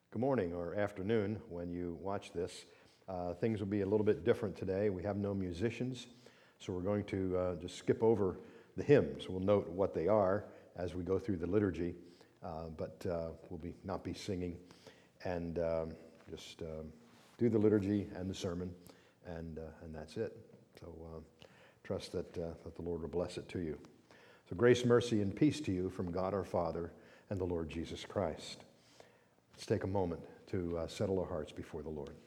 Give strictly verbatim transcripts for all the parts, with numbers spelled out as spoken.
Good morning or afternoon when you watch this. Uh, things will be a little bit different today. We have no musicians, so we're going to uh, just skip over the hymns. We'll note what they are as we go through the liturgy, uh, but uh, we'll be not be singing, and um, just um, do the liturgy and the sermon, and uh, and that's it. So uh, trust that uh, that the Lord will bless it to you. So grace, mercy, and peace to you from God our Father and the Lord Jesus Christ. Let's take a moment to uh, settle our hearts before the Lord.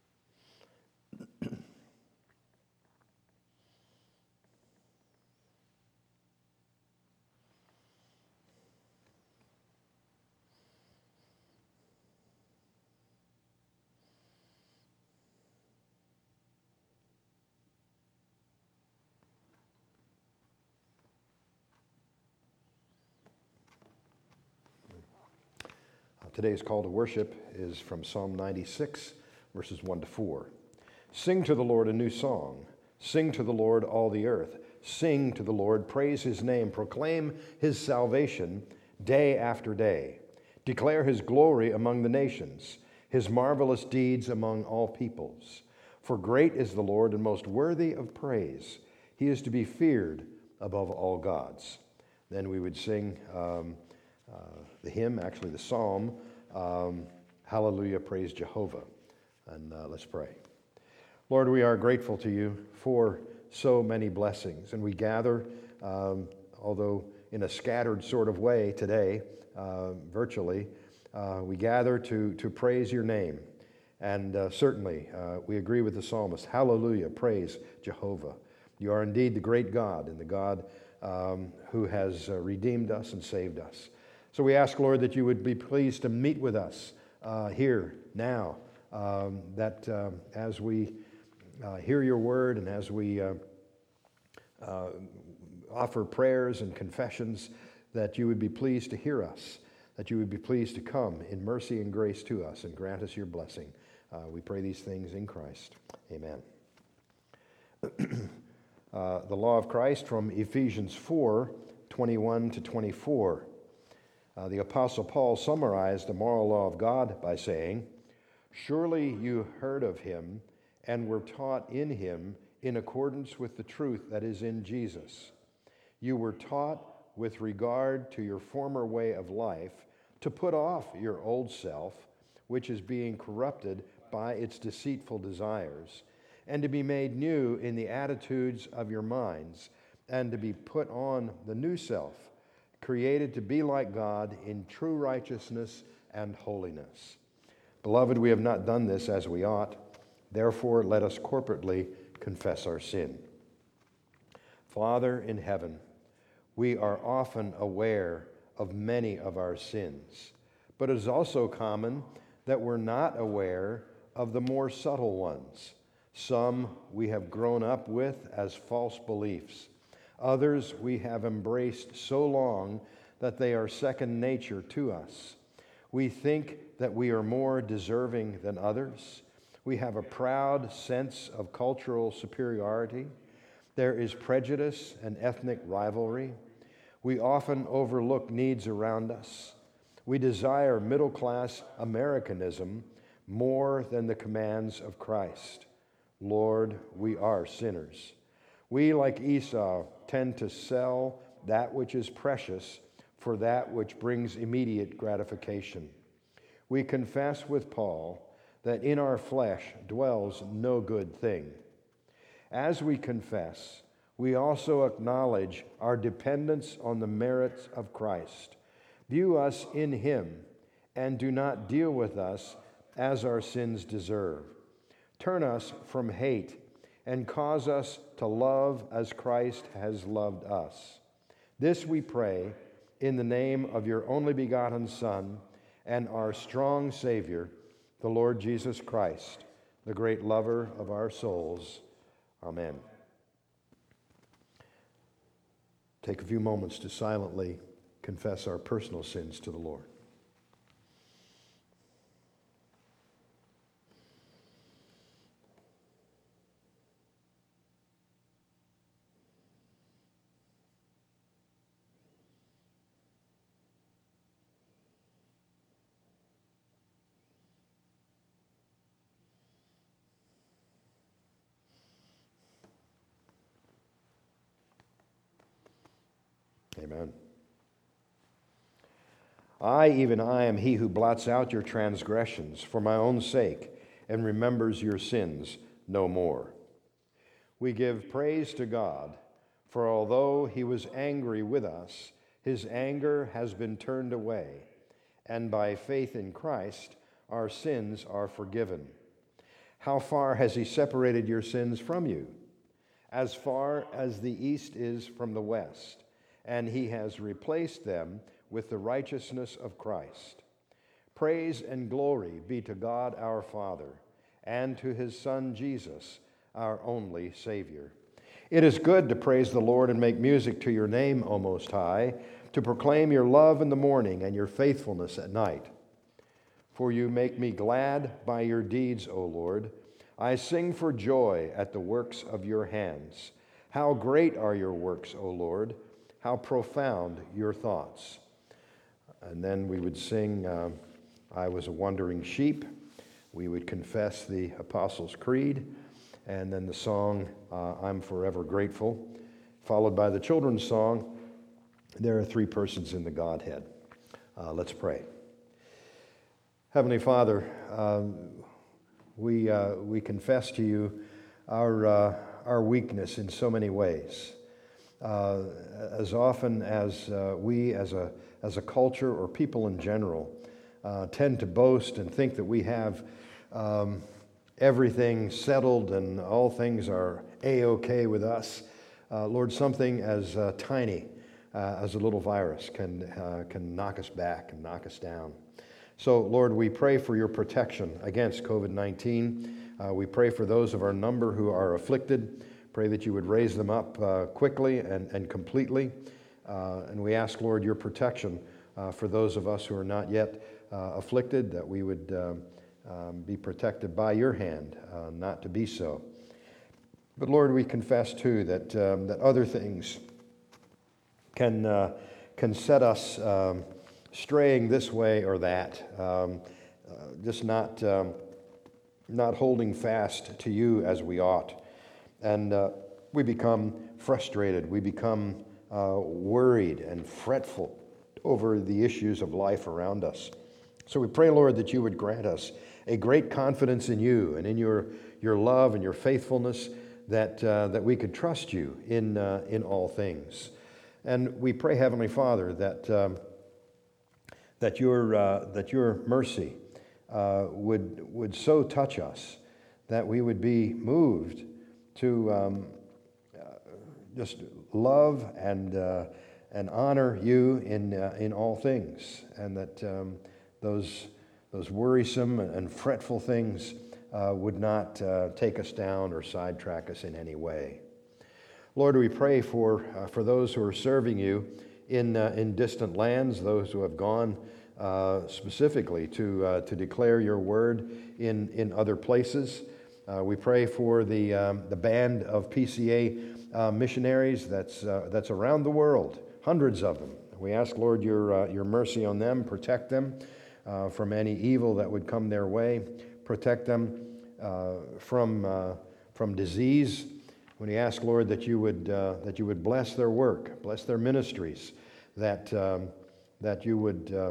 Uh, today's call to worship is from Psalm ninety-six, verses one to four. Sing to the Lord a new song. Sing to the Lord all the earth. Sing to the Lord, praise his name, proclaim his salvation day after day. Declare his glory among the nations, his marvelous deeds among all peoples. For great is the Lord and most worthy of praise. He is to be feared above all gods. Then we would sing um, uh, the hymn, actually the psalm, um, Hallelujah, Praise Jehovah. And uh, let's pray. Lord, we are grateful to you for so many blessings, and we gather, um, although in a scattered sort of way today, uh, virtually, uh, we gather to, to praise your name. And uh, certainly, uh, we agree with the psalmist, hallelujah, praise Jehovah. You are indeed the great God, and the God um, who has uh, redeemed us and saved us. So we ask, Lord, that you would be pleased to meet with us uh, here, now, um, that um, as we Uh, hear your word, and as we uh, uh, offer prayers and confessions, that you would be pleased to hear us, that you would be pleased to come in mercy and grace to us and grant us your blessing. Uh, we pray these things in Christ. Amen. uh, the law of Christ from Ephesians four, twenty-one to twenty-four. Uh, the Apostle Paul summarized the moral law of God by saying, "Surely you heard of him and were taught in him in accordance with the truth that is in Jesus. You were taught with regard to your former way of life to put off your old self, which is being corrupted by its deceitful desires, and to be made new in the attitudes of your minds, and to be put on the new self, created to be like God in true righteousness and holiness. Beloved, we have not done this as we ought. Therefore, let us corporately confess our sin. Father in heaven, we are often aware of many of our sins, but it is also common that we're not aware of the more subtle ones. Some we have grown up with as false beliefs. Others we have embraced so long that they are second nature to us. We think that we are more deserving than others. We have a proud sense of cultural superiority. There is prejudice and ethnic rivalry. We often overlook needs around us. We desire middle-class Americanism more than the commands of Christ. Lord, we are sinners. We, like Esau, tend to sell that which is precious for that which brings immediate gratification. We confess with Paul that in our flesh dwells no good thing. As we confess, we also acknowledge our dependence on the merits of Christ. View us in him, and do not deal with us as our sins deserve. Turn us from hate, and cause us to love as Christ has loved us. This we pray in the name of your only begotten Son and our strong Savior, the Lord Jesus Christ, the great lover of our souls. Amen. Take a few moments to silently confess our personal sins to the Lord. Amen. I, even I, am he who blots out your transgressions for my own sake and remembers your sins no more. We give praise to God, for although he was angry with us, his anger has been turned away, and by faith in Christ, our sins are forgiven. How far has he separated your sins from you? As far as the east is from the west, and he has replaced them with the righteousness of Christ. Praise and glory be to God our Father, and to his Son Jesus, our only Savior. It is good to praise the Lord and make music to your name, O Most High, to proclaim your love in the morning and your faithfulness at night. For you make me glad by your deeds, O Lord. I sing for joy at the works of your hands. How great are your works, O Lord! How profound your thoughts. And then we would sing, uh, I was a wandering sheep. We would confess the Apostles' Creed. And then the song, uh, I'm Forever Grateful, followed by the children's song, There Are Three Persons in the Godhead. Uh, let's pray. Heavenly Father, um, we, uh, we confess to you our, uh, our weakness in so many ways. Uh, as often as uh, we as a, as a culture or people in general uh, tend to boast and think that we have um, everything settled and all things are A-OK with us, uh, Lord, something as uh, tiny uh, as a little virus can, uh, can knock us back and knock us down. So, Lord, we pray for your protection against covid nineteen. Uh, we pray for those of our number who are afflicted. Pray that you would raise them up uh, quickly and, and completely. Uh, and we ask, Lord, your protection uh, for those of us who are not yet uh, afflicted, that we would um, um, be protected by your hand, uh, not to be so. But Lord, we confess too that, um, that other things can, uh, can set us um, straying this way or that, um, uh, just not, um, not holding fast to you as we ought. And uh, we become frustrated, we become uh, worried and fretful over the issues of life around us. So we pray, Lord, that you would grant us a great confidence in you and in your, your love and your faithfulness, that, uh, that we could trust you in, uh, in all things. And we pray, Heavenly Father, that, um, that, your, uh, that your mercy uh, would, would so touch us that we would be moved to um, uh, just love and uh, and honor you in uh, in all things, and that um, those those worrisome and fretful things uh, would not uh, take us down or sidetrack us in any way. Lord, we pray for uh, for those who are serving you in uh, in distant lands, those who have gone uh, specifically to uh, to declare your word in in other places. Uh, we pray for the, um, the band of P C A uh, missionaries that's, uh, that's around the world, hundreds of them. We ask, Lord, your, uh, your mercy on them, protect them uh, from any evil that would come their way, protect them uh, from, uh, from disease. When we ask, Lord, that you would, uh, that you would bless their work, bless their ministries, that, um, that you would uh,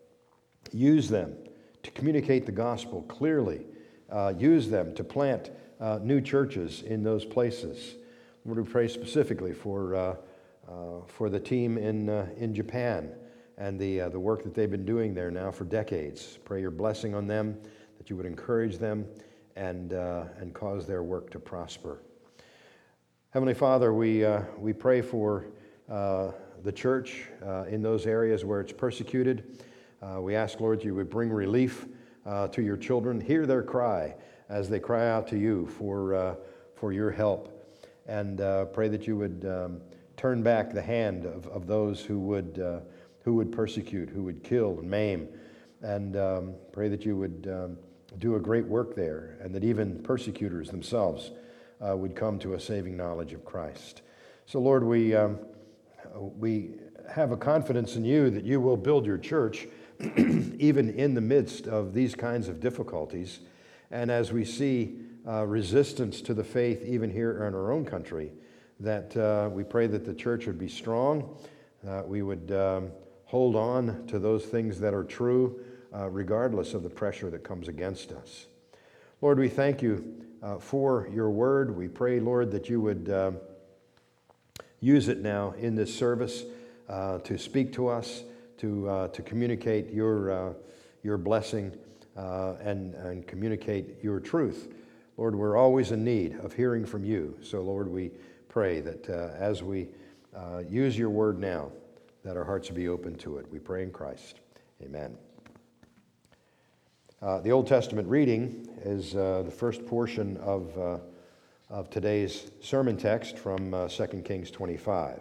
use them to communicate the gospel clearly. Uh, use them to plant uh, new churches in those places. Lord, we pray specifically for uh, uh, for the team in uh, in Japan and the uh, the work that they've been doing there now for decades. Pray your blessing on them, that you would encourage them and uh, and cause their work to prosper. Heavenly Father, we uh, we pray for uh, the church uh, in those areas where it's persecuted. Uh, we ask, Lord, you would bring relief Uh, to your children, hear their cry as they cry out to you for uh, for your help, and uh, pray that you would um, turn back the hand of, of those who would uh, who would persecute, who would kill and maim, and um, pray that you would um, do a great work there, and that even persecutors themselves uh, would come to a saving knowledge of Christ. So, Lord, we um, we have a confidence in you that you will build your church even in the midst of these kinds of difficulties. And as we see uh, resistance to the faith even here in our own country, that uh, we pray that the church would be strong, that we would um, hold on to those things that are true, uh, regardless of the pressure that comes against us. Lord, we thank you uh, for your word. We pray, Lord, that you would uh, use it now in this service uh, to speak to us, to uh, to communicate your uh, your blessing uh, and and communicate your truth. Lord, we're always in need of hearing from you. So, Lord, we pray that uh, as we uh, use your word now, that our hearts be open to it. We pray in Christ. Amen. Uh, the Old Testament reading is uh, the first portion of, uh, of today's sermon text from uh, Second Kings twenty-five.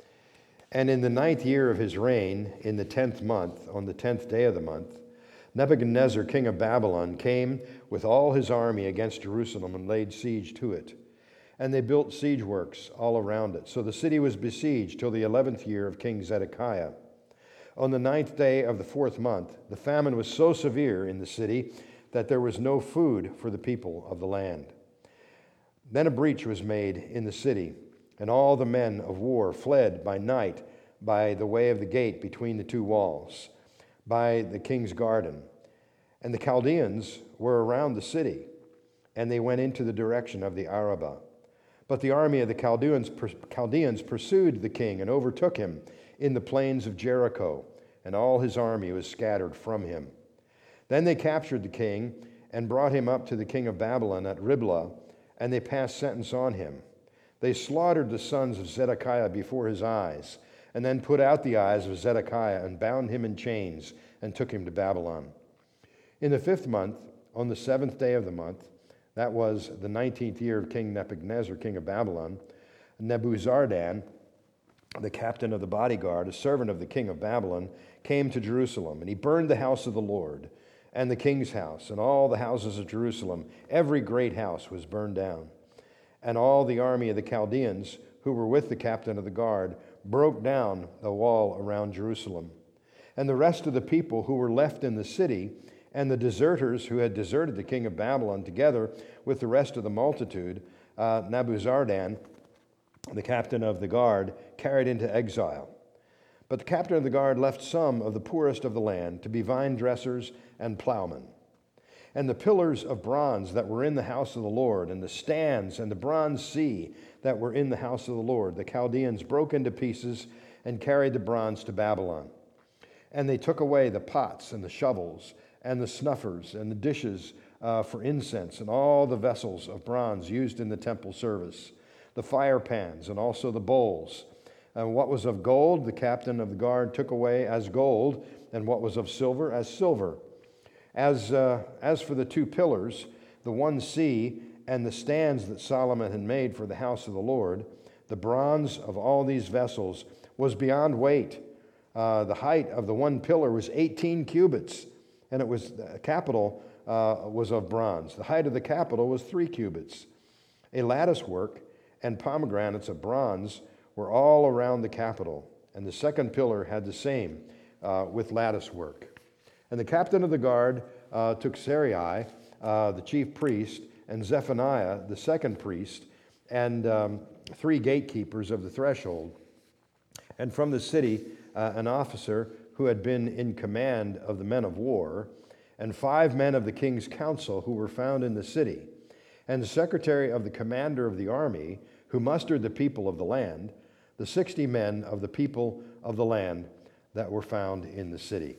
And in the ninth year of his reign, in the tenth month, on the tenth day of the month, Nebuchadnezzar, king of Babylon, came with all his army against Jerusalem and laid siege to it. And they built siege works all around it. So the city was besieged till the eleventh year of King Zedekiah. On the ninth day of the fourth month, the famine was so severe in the city that there was no food for the people of the land. Then a breach was made in the city, and all the men of war fled by night by the way of the gate between the two walls, by the king's garden. And the Chaldeans were around the city, and they went into the direction of the Arabah. But the army of the Chaldeans, Chaldeans pursued the king and overtook him in the plains of Jericho, and all his army was scattered from him. Then they captured the king and brought him up to the king of Babylon at Riblah, and they passed sentence on him. They slaughtered the sons of Zedekiah before his eyes, and then put out the eyes of Zedekiah and bound him in chains and took him to Babylon. In the fifth month, on the seventh day of the month, that was the nineteenth year of King Nebuchadnezzar, king of Babylon, Nebuzaradan, the captain of the bodyguard, a servant of the king of Babylon, came to Jerusalem, and he burned the house of the Lord, and the king's house, and all the houses of Jerusalem. Every great house was burned down. And all the army of the Chaldeans, who were with the captain of the guard, broke down the wall around Jerusalem. And the rest of the people who were left in the city, and the deserters who had deserted the king of Babylon, together with the rest of the multitude, uh, Nebuzaradan, the captain of the guard, carried into exile. But the captain of the guard left some of the poorest of the land to be vine dressers and plowmen. And the pillars of bronze that were in the house of the Lord, and the stands and the bronze sea that were in the house of the Lord, the Chaldeans broke into pieces and carried the bronze to Babylon. And they took away the pots and the shovels and the snuffers and the dishes uh, for incense, and all the vessels of bronze used in the temple service, the fire pans, and also the bowls. And what was of gold, the captain of the guard took away as gold, and what was of silver, as silver. As, uh, as for the two pillars, the one sea, and the stands that Solomon had made for the house of the Lord, the bronze of all these vessels was beyond weight. Uh, the height of the one pillar was eighteen cubits, and it was the capital uh, was of bronze. The height of the capital was three cubits. A lattice work and pomegranates of bronze were all around the capital, and the second pillar had the same uh, with lattice work. And the captain of the guard uh, took Sarai, uh, the chief priest, and Zephaniah, the second priest, and um, three gatekeepers of the threshold, and from the city uh, an officer who had been in command of the men of war, and five men of the king's council who were found in the city, and the secretary of the commander of the army, who mustered the people of the land, the sixty men of the people of the land that were found in the city.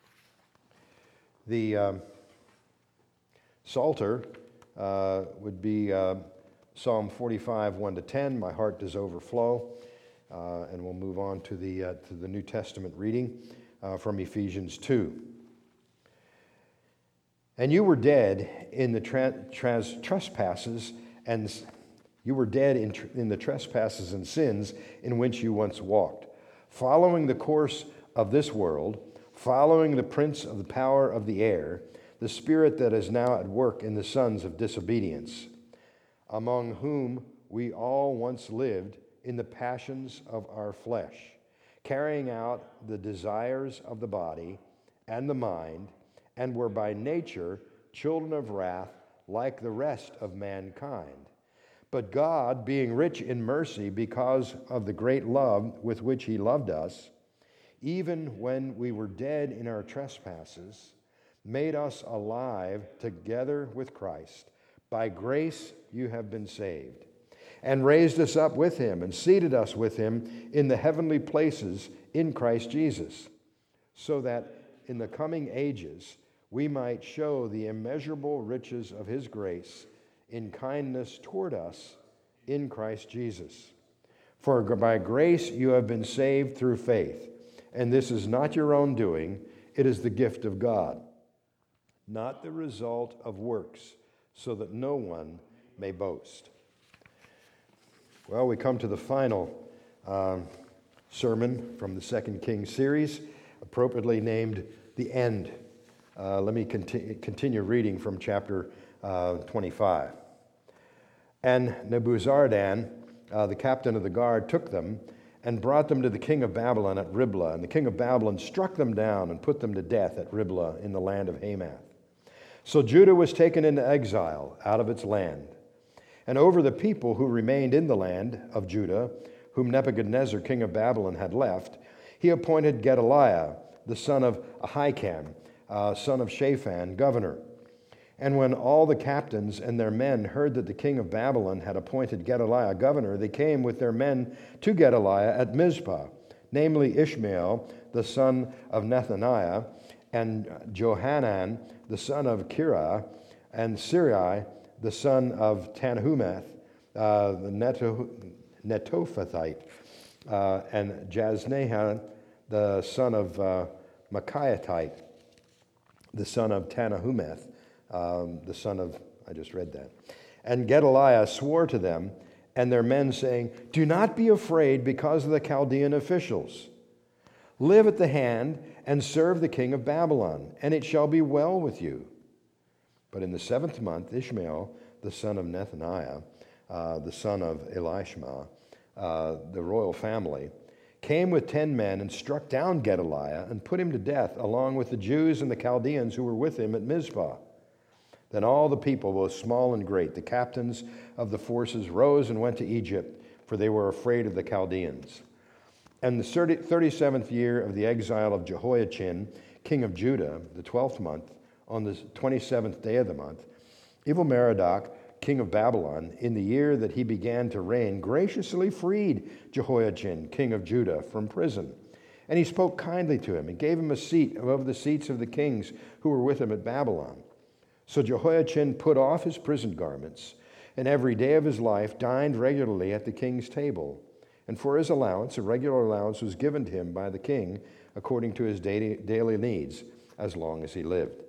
The um, Psalter uh, would be uh, Psalm forty-five, one to ten, My heart does overflow. Uh, and we'll move on to the, uh, to the New Testament reading uh, from Ephesians two. And you were dead in the tra- tras- trespasses and You were dead in, tr- in the trespasses and sins in which you once walked, following the course of this world, following the prince of the power of the air, the spirit that is now at work in the sons of disobedience, among whom we all once lived in the passions of our flesh, carrying out the desires of the body and the mind, and were by nature children of wrath like the rest of mankind. But God, being rich in mercy because of the great love with which he loved us, even when we were dead in our trespasses, made us alive together with Christ. By grace you have been saved, and raised us up with him, and seated us with him in the heavenly places in Christ Jesus, so that in the coming ages we might show the immeasurable riches of his grace in kindness toward us in Christ Jesus. For by grace you have been saved through faith, and this is not your own doing, it is the gift of God, not the result of works, so that no one may boast. Well, we come to the final uh, sermon from the Second Kings series, appropriately named The End. Uh, let me conti- continue reading from chapter uh, twenty-five. And Nebuzaradan, uh, the captain of the guard, took them and brought them to the king of Babylon at Riblah. And the king of Babylon struck them down and put them to death at Riblah in the land of Hamath. So Judah was taken into exile out of its land. And over the people who remained in the land of Judah, whom Nebuchadnezzar, king of Babylon, had left, he appointed Gedaliah, the son of Ahikam, uh, son of Shaphan, governor. And when all the captains and their men heard that the king of Babylon had appointed Gedaliah governor, they came with their men to Gedaliah at Mizpah, namely Ishmael, the son of Nethaniah, and Johanan, the son of Kirah, and Sirai, the son of Tanhumeth, uh, the Neto, Netophathite, uh, and Jaznahan, the son of uh, Machiatite, the son of Tanahumeth, um, the son of, I just read that. And Gedaliah swore to them and their men, saying, "Do not be afraid because of the Chaldean officials. Live at the hand and serve the king of Babylon, and it shall be well with you." But in the seventh month, Ishmael, the son of Nethaniah, uh, the son of Elishma, uh, the royal family, came with ten men and struck down Gedaliah and put him to death, along with the Jews and the Chaldeans who were with him at Mizpah. Then all the people, both small and great, the captains of the forces, rose and went to Egypt, for they were afraid of the Chaldeans. And the thirty-seventh year of the exile of Jehoiachin, king of Judah, the twelfth month, on the twenty-seventh day of the month, Evil-Merodach, king of Babylon, in the year that he began to reign, graciously freed Jehoiachin, king of Judah, from prison. And he spoke kindly to him and gave him a seat above the seats of the kings who were with him at Babylon. So Jehoiachin put off his prison garments, and every day of his life dined regularly at the king's table. And for his allowance, a regular allowance was given to him by the king according to his daily needs, as long as he lived.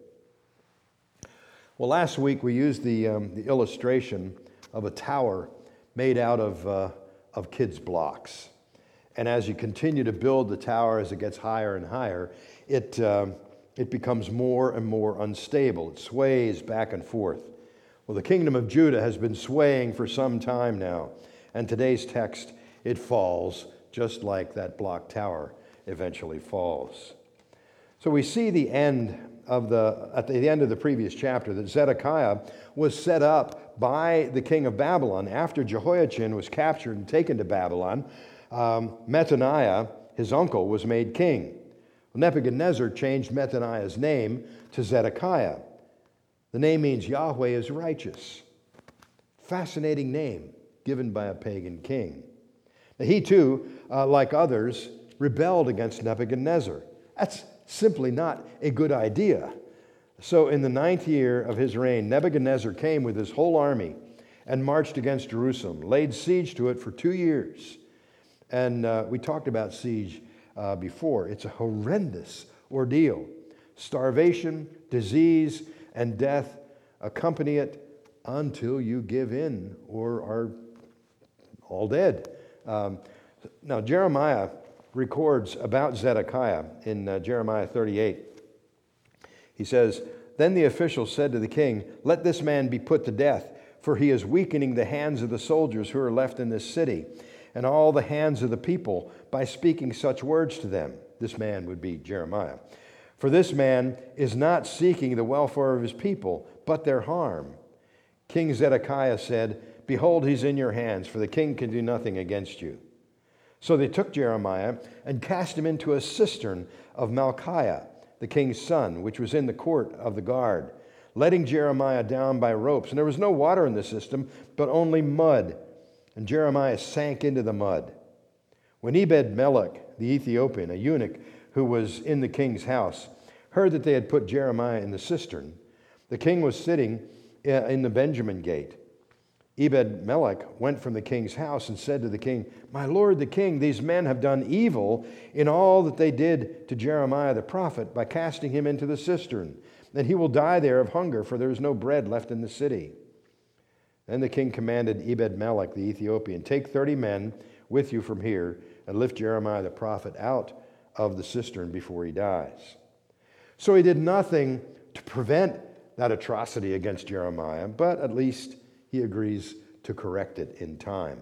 Well, last week we used the, um, the illustration of a tower made out of, uh, of kids' blocks. And as you continue to build the tower, as it gets higher and higher, it, um, it becomes more and more unstable. It sways back and forth. Well, the kingdom of Judah has been swaying for some time now. And today's text, it falls just like that block tower eventually falls. So we see the end of the, at the end of the previous chapter, that Zedekiah was set up by the king of Babylon after Jehoiachin was captured and taken to Babylon. Um, Mattaniah, his uncle, was made king. Nebuchadnezzar changed Mattaniah's name to Zedekiah. The name means Yahweh is righteous. Fascinating name given by a pagan king. Now, he too, uh, like others, rebelled against Nebuchadnezzar. That's simply not a good idea. So in the ninth year of his reign, Nebuchadnezzar came with his whole army and marched against Jerusalem, laid siege to it for two years. And uh, we talked about siege uh, before. It's a horrendous ordeal. Starvation, disease, and death accompany it until you give in or are all dead. Um, now, Jeremiah records about Zedekiah in uh, Jeremiah thirty-eight. He says, "Then the officials said to the king, 'Let this man be put to death, for he is weakening the hands of the soldiers who are left in this city, and all the hands of the people by speaking such words to them.'" This man would be Jeremiah. "For this man is not seeking the welfare of his people, but their harm." King Zedekiah said, Behold, he's in your hands, for the king can do nothing against you. So they took Jeremiah and cast him into a cistern of Malchiah, the king's son, which was in the court of the guard, letting Jeremiah down by ropes. And there was no water in the cistern, but only mud. And Jeremiah sank into the mud. When Ebed-Melech, the Ethiopian, a eunuch who was in the king's house, heard that they had put Jeremiah in the cistern, the king was sitting in the Benjamin gate. Ebed-Melech went from the king's house and said to the king, "My lord the king, these men have done evil in all that they did to Jeremiah the prophet by casting him into the cistern, and he will die there of hunger, for there is no bread left in the city." Then the king commanded Ebed-Melech the Ethiopian, "Take thirty men with you from here and lift Jeremiah the prophet out of the cistern before he dies." So he did nothing to prevent that atrocity against Jeremiah, but at least he agrees to correct it in time.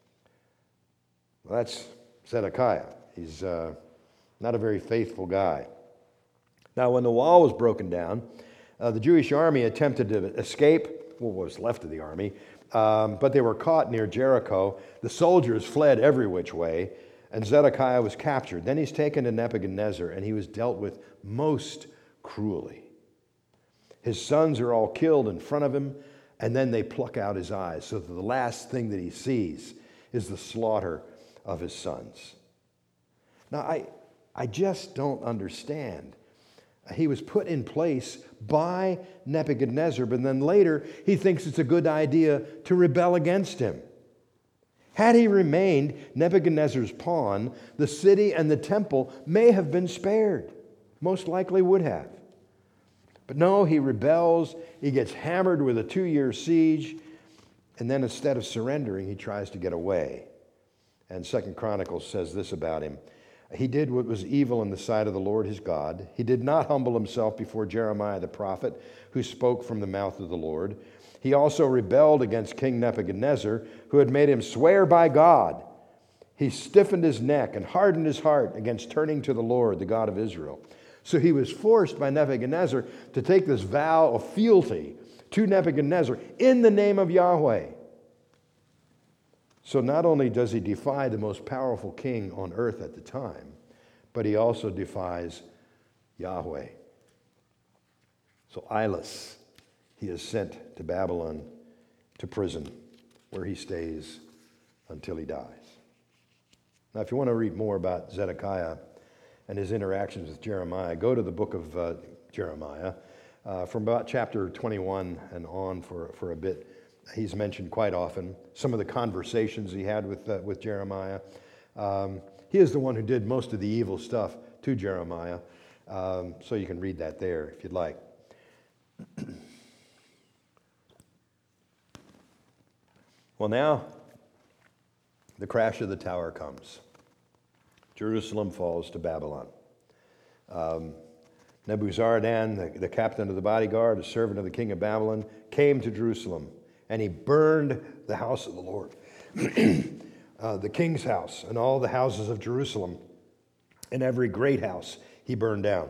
Well, that's Zedekiah. He's uh, not a very faithful guy. Now, when the wall was broken down, uh, the Jewish army attempted to escape, well, what was left of the army, um, but they were caught near Jericho. The soldiers fled every which way, and Zedekiah was captured. Then he's taken to Nebuchadnezzar, and he was dealt with most cruelly. His sons are all killed in front of him, and then they pluck out his eyes, so that the last thing that he sees is the slaughter of his sons. Now, I, I just don't understand. He was put in place by Nebuchadnezzar, but then later he thinks it's a good idea to rebel against him. Had he remained Nebuchadnezzar's pawn, the city and the temple may have been spared. Most likely would have. But no, he rebels, he gets hammered with a two-year siege, and then instead of surrendering, he tries to get away. And Second Chronicles says this about him: "He did what was evil in the sight of the Lord his God. He did not humble himself before Jeremiah the prophet, who spoke from the mouth of the Lord. He also rebelled against King Nebuchadnezzar, who had made him swear by God. He stiffened his neck and hardened his heart against turning to the Lord, the God of Israel." So he was forced by Nebuchadnezzar to take this vow of fealty to Nebuchadnezzar in the name of Yahweh. So not only does he defy the most powerful king on earth at the time, but he also defies Yahweh. So Eilis, he is sent to Babylon, to prison, where he stays until he dies. Now, if you want to read more about Zedekiah and his interactions with Jeremiah, go to the book of uh, Jeremiah. Uh, from about chapter twenty-one and on for, for a bit, he's mentioned quite often. Some of the conversations he had with, uh, with Jeremiah. Um, he is the one who did most of the evil stuff to Jeremiah. Um, so you can read that there if you'd like. Well, now the crash of the tower comes. Jerusalem falls to Babylon. Um, Nebuzaradan, the, the captain of the bodyguard, a servant of the king of Babylon, came to Jerusalem, and he burned the house of the Lord, uh, the king's house, and all the houses of Jerusalem, and every great house he burned down.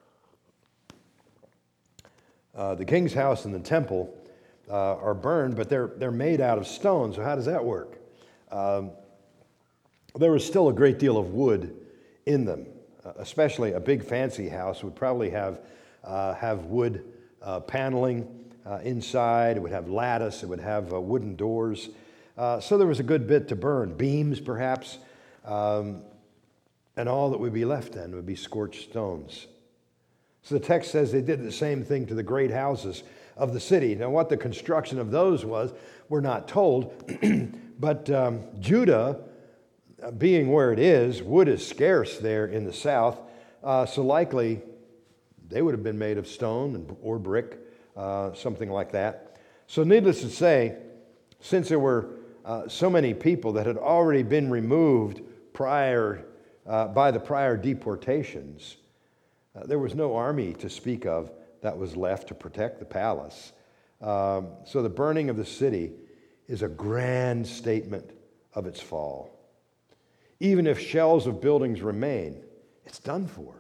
Uh, the king's house and the temple uh, are burned, but they're, they're made out of stone, so how does that work? Um, There was still a great deal of wood in them, uh, especially a big fancy house would probably have, uh, have wood uh, paneling uh, inside. It would have lattice. It would have uh, wooden doors. Uh, so there was a good bit to burn, beams perhaps, um, and all that would be left then would be scorched stones. So the text says they did the same thing to the great houses of the city. Now what the construction of those was, we're not told, but um, Judah, being where it is, wood is scarce there in the south, uh, so likely they would have been made of stone and, or brick, uh, something like that. So needless to say, since there were uh, so many people that had already been removed prior uh, by the prior deportations, uh, there was no army to speak of that was left to protect the palace. Um, so the burning of the city is a grand statement of its fall. Even if shells of buildings remain, it's done for.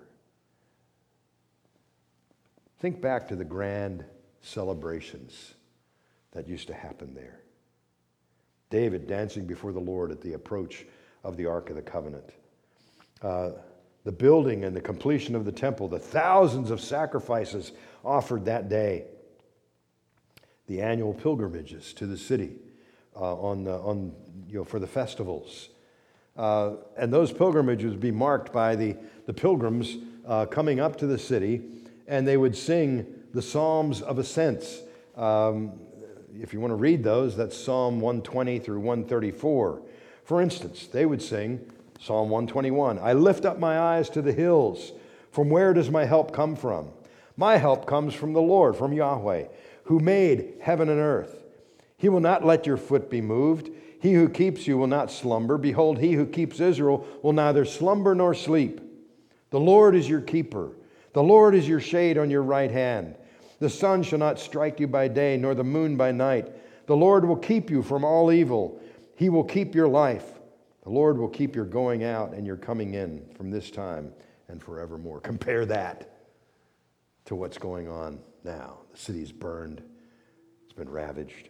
Think back to the grand celebrations that used to happen there. David dancing before the Lord at the approach of the Ark of the Covenant. Uh, the building and the completion of the temple, the thousands of sacrifices offered that day, the annual pilgrimages to the city uh, on, the, on you know, for the festivals. Uh, and those pilgrimages would be marked by the, the pilgrims uh, coming up to the city, and they would sing the Psalms of Ascents. Um, if you want to read those, that's Psalm one twenty through one thirty-four. For instance, they would sing Psalm one twenty-one, I lift up my eyes to the hills. From where does my help come from? My help comes from the Lord, from Yahweh, who made heaven and earth. He will not let your foot be moved. He who keeps you will not slumber. Behold, he who keeps Israel will neither slumber nor sleep. The Lord is your keeper. The Lord is your shade on your right hand. The sun shall not strike you by day, nor the moon by night. The Lord will keep you from all evil. He will keep your life. The Lord will keep your going out and your coming in from this time and forevermore. Compare that to what's going on now. The city is burned. It's been ravaged.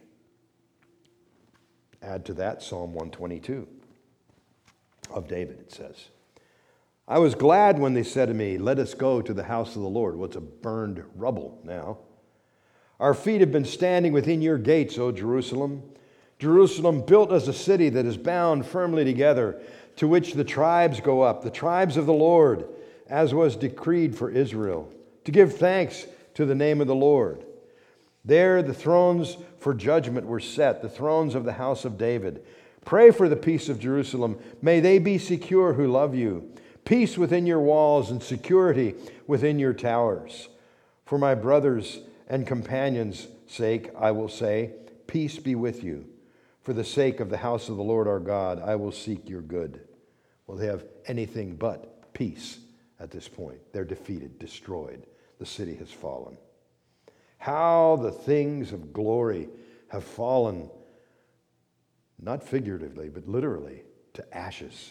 Add to that Psalm one twenty-two of David, it says. I was glad when they said to me, let us go to the house of the Lord. Well, it's a burned rubble now. Our feet have been standing within your gates, O Jerusalem. Jerusalem built as a city that is bound firmly together, to which the tribes go up, the tribes of the Lord, as was decreed for Israel, to give thanks to the name of the Lord. There the thrones for judgment were set, the thrones of the house of David. Pray for the peace of Jerusalem. May they be secure who love you. Peace within your walls and security within your towers. For my brothers and companions' sake, I will say, peace be with you. For the sake of the house of the Lord our God, I will seek your good. Well, they have anything but peace at this point. They're defeated, destroyed. The city has fallen. How the things of glory have fallen, not figuratively, but literally, to ashes.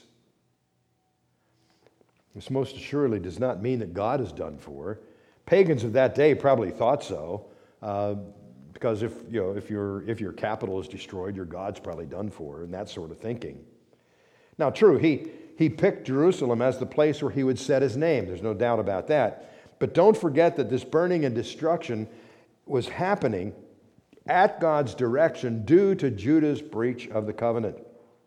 This most assuredly does not mean that God is done for. Pagans of that day probably thought so, uh, because if you know if your if your capital is destroyed, your God's probably done for, and that sort of thinking. Now, true, he he picked Jerusalem as the place where he would set his name. There's no doubt about that. But don't forget that this burning and destruction was happening at God's direction due to Judah's breach of the covenant.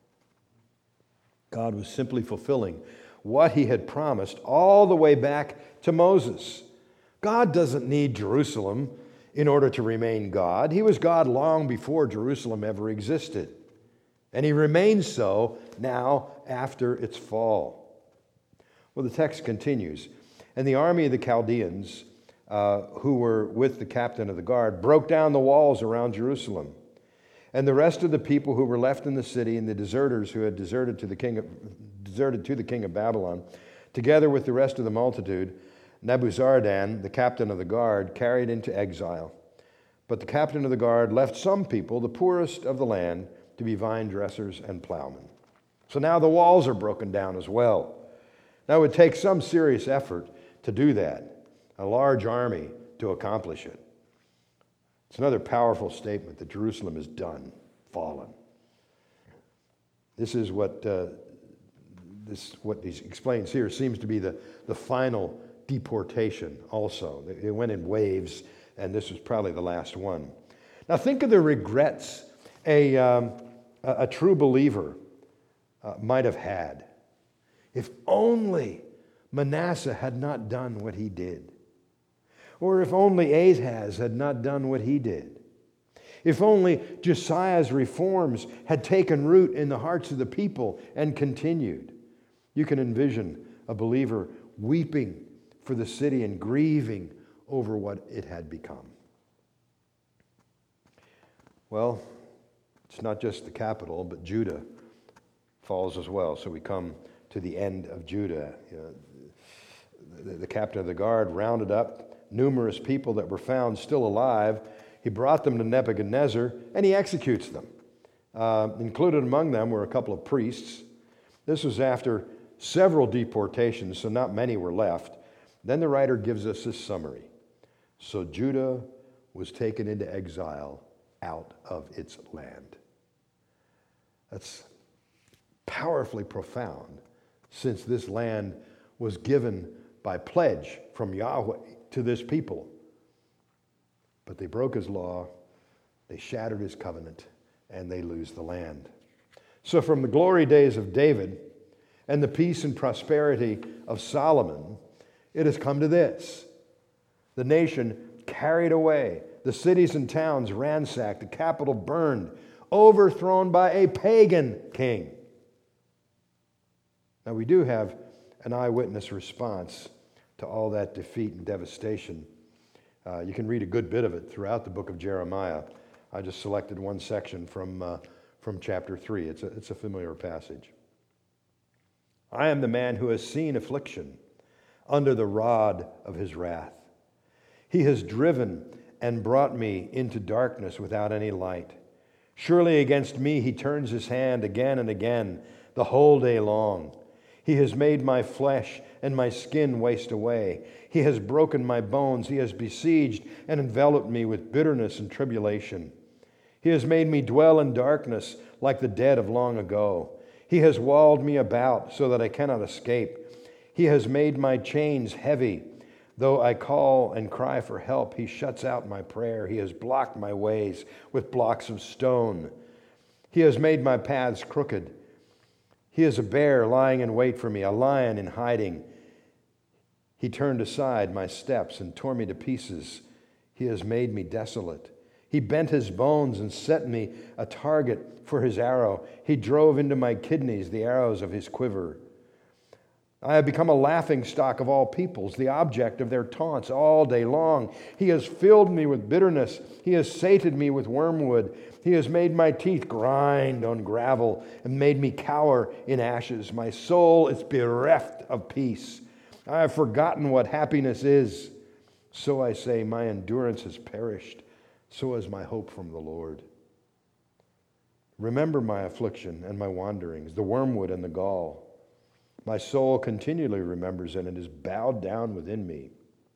God was simply fulfilling what he had promised all the way back to Moses. God doesn't need Jerusalem in order to remain God. He was God long before Jerusalem ever existed. And he remains so now after its fall. Well, the text continues. And the army of the Chaldeans, uh, who were with the captain of the guard, broke down the walls around Jerusalem. And the rest of the people who were left in the city and the deserters who had deserted to the king of, deserted to the king of Babylon, together with the rest of the multitude, Nebuzaradan, the captain of the guard, carried into exile. But the captain of the guard left some people, the poorest of the land, to be vine dressers and plowmen. So now the walls are broken down as well. Now it would take some serious effort to do that, a large army to accomplish it. It's another powerful statement that Jerusalem is done, fallen. This is what uh, this what he explains here seems to be the, the final deportation also. It went in waves, and this was probably the last one. Now think of the regrets a, um, a, a true believer uh, might have had. If only Manasseh had not done what he did. Or if only Ahaz had not done what he did. If only Josiah's reforms had taken root in the hearts of the people and continued. You can envision a believer weeping for the city and grieving over what it had become. Well, it's not just the capital, but Judah falls as well. So we come to the end of Judah. You know, the, the captain of the guard rounded up numerous people that were found still alive. He brought them to Nebuchadnezzar, and he executes them. Uh, included among them were a couple of priests. This was after several deportations, so not many were left. Then the writer gives us this summary. So Judah was taken into exile out of its land. That's powerfully profound, since this land was given by pledge from Yahweh to this people. But they broke his law, they shattered his covenant, and they lose the land. So from the glory days of David and the peace and prosperity of Solomon, it has come to this: the nation carried away, the cities and towns ransacked, the capital burned, overthrown by a pagan king. Now, we do have an eyewitness response to all that defeat and devastation. Uh, you can read a good bit of it throughout the book of Jeremiah. I just selected one section from, uh, from chapter three. It's a, it's a familiar passage. I am the man who has seen affliction under the rod of his wrath. He has driven and brought me into darkness without any light. Surely against me he turns his hand again and again the whole day long. He has made my flesh and my skin waste away. He has broken my bones. He has besieged and enveloped me with bitterness and tribulation. He has made me dwell in darkness like the dead of long ago. He has walled me about so that I cannot escape. He has made my chains heavy. Though I call and cry for help, he shuts out my prayer. He has blocked my ways with blocks of stone. He has made my paths crooked. He is a bear lying in wait for me, a lion in hiding. He turned aside my steps and tore me to pieces. He has made me desolate. He bent his bones and set me a target for his arrow. He drove into my kidneys the arrows of his quiver. I have become a laughingstock of all peoples, the object of their taunts all day long. He has filled me with bitterness. He has sated me with wormwood. He has made my teeth grind on gravel and made me cower in ashes. My soul is bereft of peace. I have forgotten what happiness is. So I say, my endurance has perished. So has my hope from the Lord. Remember my affliction and my wanderings, the wormwood and the gall. My soul continually remembers it and is bowed down within me.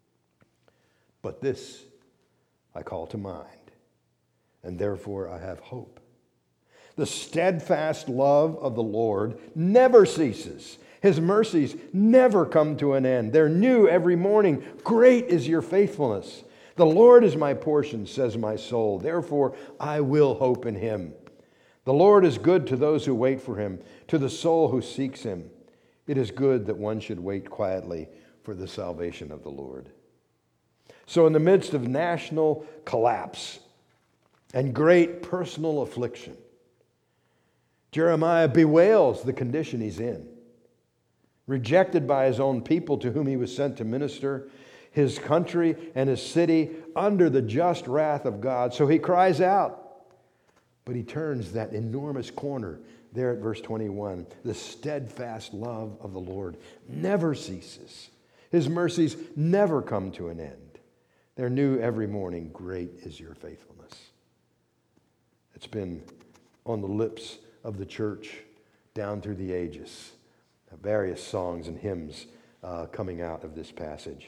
But this I call to mind, and therefore I have hope. The steadfast love of the Lord never ceases. His mercies never come to an end. They're new every morning. Great is your faithfulness. The Lord is my portion, says my soul. Therefore I will hope in him. The Lord is good to those who wait for him, to the soul who seeks him. It is good that one should wait quietly for the salvation of the Lord. So in the midst of national collapse and great personal affliction, Jeremiah bewails the condition he's in. Rejected by his own people to whom he was sent to minister, his country and his city under the just wrath of God. So he cries out, but he turns that enormous corner there at verse twenty-one. The steadfast love of the Lord never ceases. His mercies never come to an end. They're new every morning. Great is your faithfulness. It's been on the lips of the church down through the ages. Various songs and hymns uh, coming out of this passage.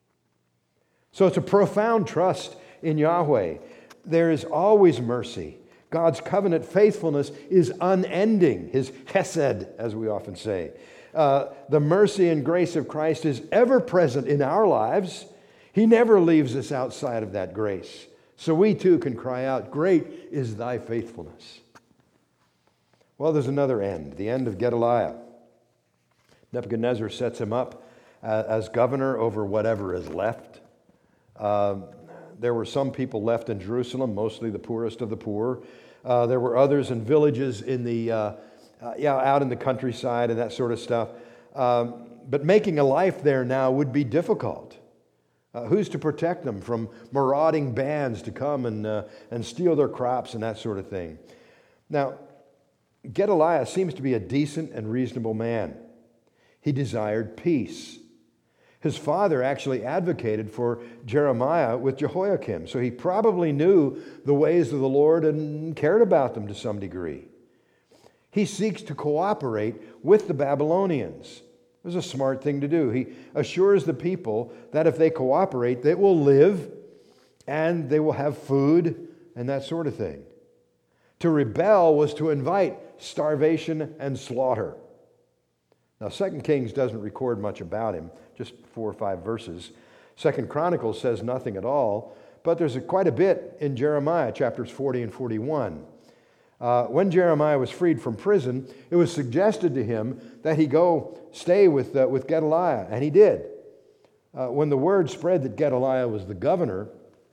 So it's a profound trust in Yahweh. There is always mercy. God's covenant faithfulness is unending, his chesed, as we often say. Uh, the mercy and grace of Christ is ever present in our lives. He never leaves us outside of that grace. So we too can cry out, great is thy faithfulness. Well, there's another end, the end of Gedaliah. Nebuchadnezzar sets him up uh, as governor over whatever is left. Uh, there were some people left in Jerusalem, mostly the poorest of the poor. Uh, there were others in villages in the, uh, uh, yeah, out in the countryside and that sort of stuff. Um, but making a life there now would be difficult. Uh, who's to protect them from marauding bands to come and, uh, and steal their crops and that sort of thing? Now, Gedaliah seems to be a decent and reasonable man. He desired peace. His father actually advocated for Jeremiah with Jehoiakim, so he probably knew the ways of the Lord and cared about them to some degree. He seeks to cooperate with the Babylonians. It was a smart thing to do. He assures the people that if they cooperate, they will live and they will have food and that sort of thing. To rebel was to invite starvation and slaughter. Now, Second Kings doesn't record much about him, just four or five verses. Second Chronicles says nothing at all, but there's a, quite a bit in Jeremiah, chapters forty and forty-one. Uh, when Jeremiah was freed from prison, it was suggested to him that he go stay with, uh, with Gedaliah, and he did. Uh, when the word spread that Gedaliah was the governor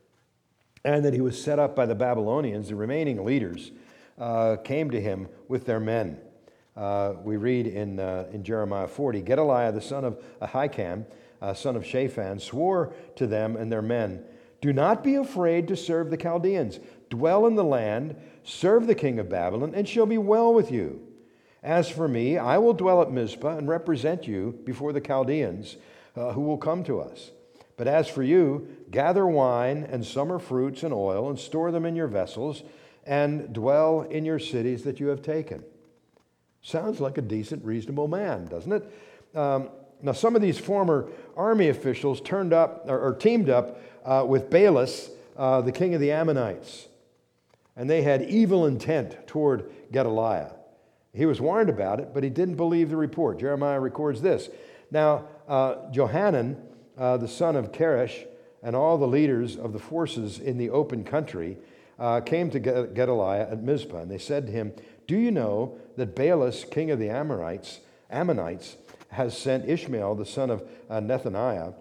and that he was set up by the Babylonians, the remaining leaders uh, came to him with their men. Uh, we read in, uh, in Jeremiah forty, Gedaliah, the son of Ahikam, uh, son of Shaphan, swore to them and their men, "Do not be afraid to serve the Chaldeans. Dwell in the land, serve the king of Babylon, and shall be well with you. As for me, I will dwell at Mizpah and represent you before the Chaldeans uh, who will come to us. But as for you, gather wine and summer fruits and oil and store them in your vessels and dwell in your cities that you have taken." Sounds like a decent, reasonable man, doesn't it? Um, now, some of these former army officials turned up or, or teamed up uh, with Baalis, uh, the king of the Ammonites, and they had evil intent toward Gedaliah. He was warned about it, but he didn't believe the report. Jeremiah records this. Now, uh, Johanan, uh, the son of Keresh, and all the leaders of the forces in the open country uh, came to Gedaliah at Mizpah, and they said to him, "Do you know that Baalis, king of the Amorites, Ammonites, has sent Ishmael, the son of uh, Nethaniah,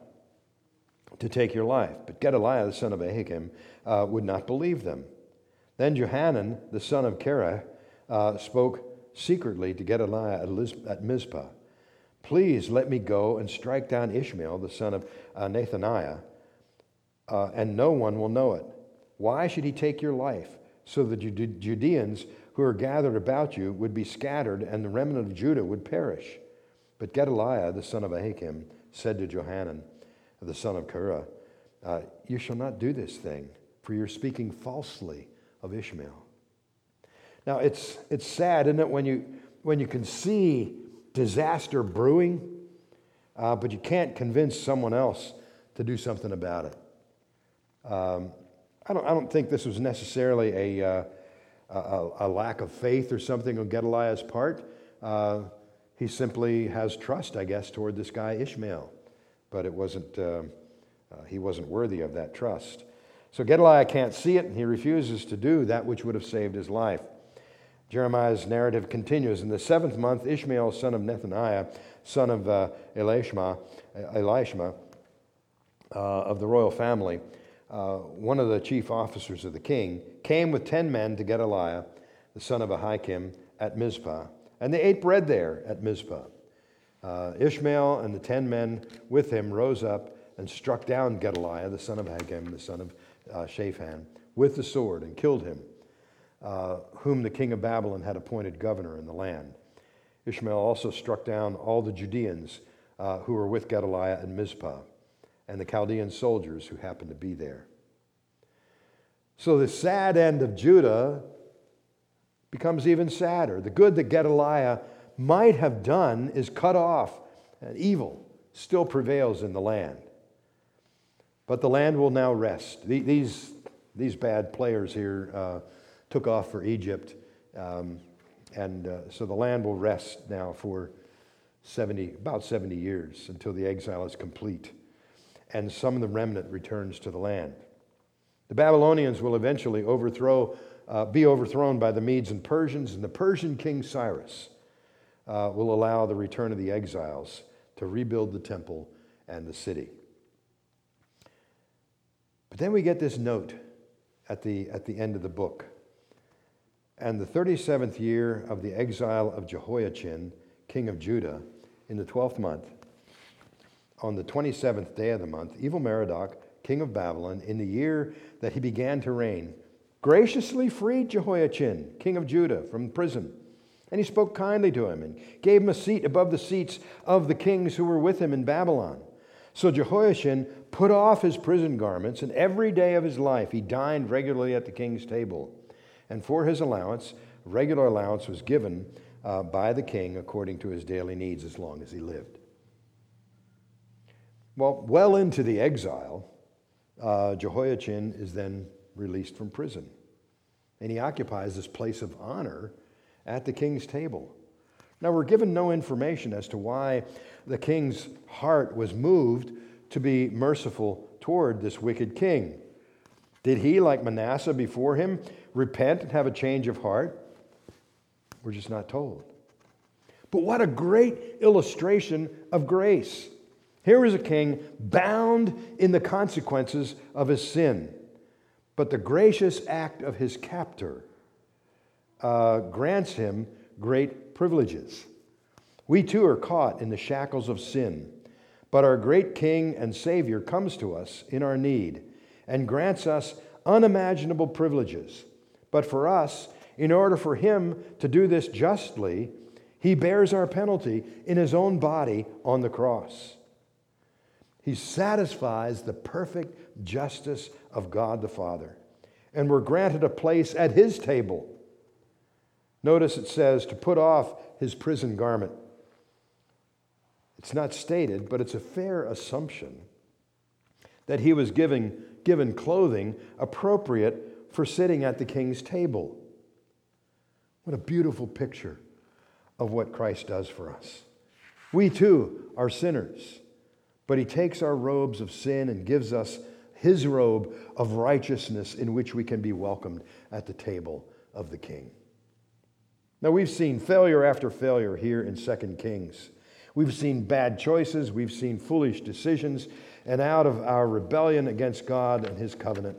to take your life?" But Gedaliah, the son of Ahikam, uh, would not believe them. Then Johanan, the son of Kerah, uh, spoke secretly to Gedaliah at Mizpah. "Please let me go and strike down Ishmael, the son of uh, Nethaniah, uh, and no one will know it. Why should he take your life? So the Judeans who are gathered about you would be scattered, and the remnant of Judah would perish." But Gedaliah, the son of Ahikam, said to Johanan, the son of Kerah, uh, "You shall not do this thing, for you're speaking falsely of Ishmael." Now, it's it's sad, isn't it, when you when you can see disaster brewing, uh, but you can't convince someone else to do something about it. Um, I don't I don't think this was necessarily a, uh, a a lack of faith or something on Gedaliah's part. Uh, he simply has trust, I guess, toward this guy Ishmael, but it wasn't uh, uh, he wasn't worthy of that trust. So Gedaliah can't see it, and he refuses to do that which would have saved his life. Jeremiah's narrative continues. In the seventh month, Ishmael, son of Nethaniah, son of uh, Elishma, Elishma uh, of the royal family, uh, one of the chief officers of the king, came with ten men to Gedaliah, the son of Ahikam, at Mizpah. And they ate bread there at Mizpah. Uh, Ishmael and the ten men with him rose up and struck down Gedaliah, the son of Ahikam, the son of uh, Shaphan, with the sword and killed him, uh, whom the king of Babylon had appointed governor in the land. Ishmael also struck down all the Judeans uh, who were with Gedaliah at Mizpah, and the Chaldean soldiers who happened to be there. So the sad end of Judah becomes even sadder. The good that Gedaliah might have done is cut off, and evil still prevails in the land. But the land will now rest. These, these bad players here uh, took off for Egypt, um, and uh, so the land will rest now for seventy, about seventy years until the exile is complete, and some of the remnant returns to the land. The Babylonians will eventually overthrow, uh, be overthrown by the Medes and Persians, and the Persian king Cyrus uh, will allow the return of the exiles to rebuild the temple and the city. But then we get this note at the, at the end of the book. "And the thirty-seventh year of the exile of Jehoiachin, king of Judah, in the twelfth month, on the twenty-seventh day of the month, Evil-Merodach, king of Babylon, in the year that he began to reign, graciously freed Jehoiachin, king of Judah, from prison. And he spoke kindly to him and gave him a seat above the seats of the kings who were with him in Babylon. So Jehoiachin put off his prison garments, and every day of his life he dined regularly at the king's table. And for his allowance, regular allowance was given uh, by the king according to his daily needs as long as he lived." Well, well into the exile, uh, Jehoiachin is then released from prison. and he occupies this place of honor at the king's table. Now, we're given no information as to why the king's heart was moved to be merciful toward this wicked king. Did he, like Manasseh before him, repent and have a change of heart? We're just not told. But what a great illustration of grace. Here is a king bound in the consequences of his sin, but the gracious act of his captor uh, grants him great privileges. We too are caught in the shackles of sin, but our great King and Savior comes to us in our need and grants us unimaginable privileges. But for us, in order for him to do this justly, he bears our penalty in his own body on the cross. He satisfies the perfect justice of God the Father, and we're granted a place at his table. Notice it says to put off his prison garment. It's not stated, but it's a fair assumption that he was giving, given clothing appropriate for sitting at the king's table. What a beautiful picture of what Christ does for us. We too are sinners, but he takes our robes of sin and gives us his robe of righteousness in which we can be welcomed at the table of the king. Now, we've seen failure after failure here in Second Kings. We've seen bad choices, we've seen foolish decisions, and out of our rebellion against God and his covenant,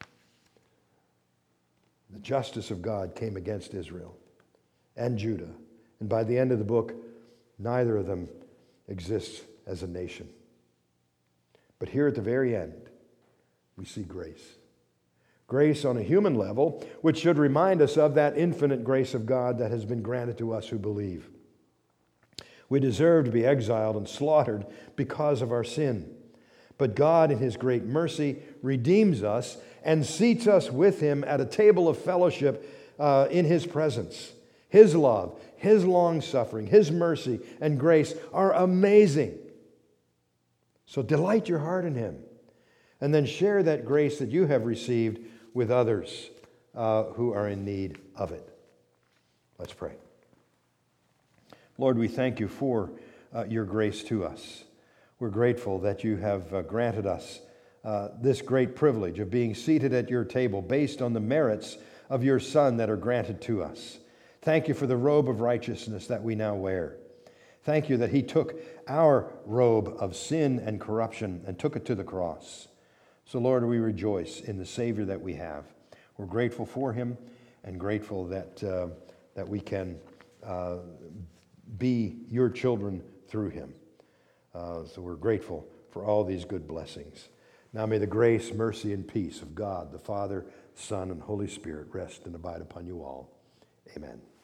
the justice of God came against Israel and Judah. And by the end of the book, neither of them exists as a nation. But here at the very end, we see grace. Grace on a human level, which should remind us of that infinite grace of God that has been granted to us who believe. We deserve to be exiled and slaughtered because of our sin. But God, in his great mercy, redeems us and seats us with him at a table of fellowship uh, in his presence. His love, his long-suffering, his mercy and grace are amazing. So delight your heart in him, and then share that grace that you have received with others uh, who are in need of it. Let's pray. Lord, we thank you for uh, your grace to us. We're grateful that you have uh, granted us uh, this great privilege of being seated at your table based on the merits of your Son that are granted to us. Thank you for the robe of righteousness that we now wear. Thank you that he took our robe of sin and corruption and took it to the cross. So, Lord, we rejoice in the Savior that we have. We're grateful for him and grateful that, uh, that we can uh, be your children through him. Uh, so we're grateful for all these good blessings. Now may the grace, mercy, and peace of God, the Father, Son, and Holy Spirit rest and abide upon you all. Amen.